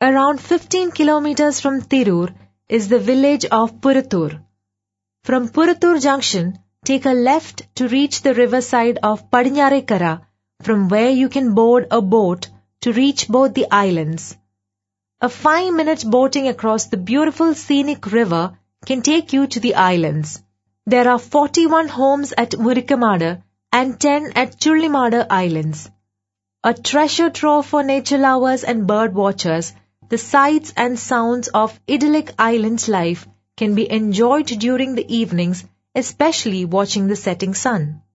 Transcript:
Around 15 kilometers from Tirur is the village of Puratur. From Puratur Junction, take a left to reach the riverside of Padinyarekara, from where you can board a boat to reach both the islands. A 5-minute boating across the beautiful scenic river can take you to the islands. There are 41 homes at Murikkamadu and 10 at Chullimadu Islands. A treasure trove for nature lovers and bird watchers, the sights and sounds of idyllic island life can be enjoyed during the evenings, especially watching the setting sun.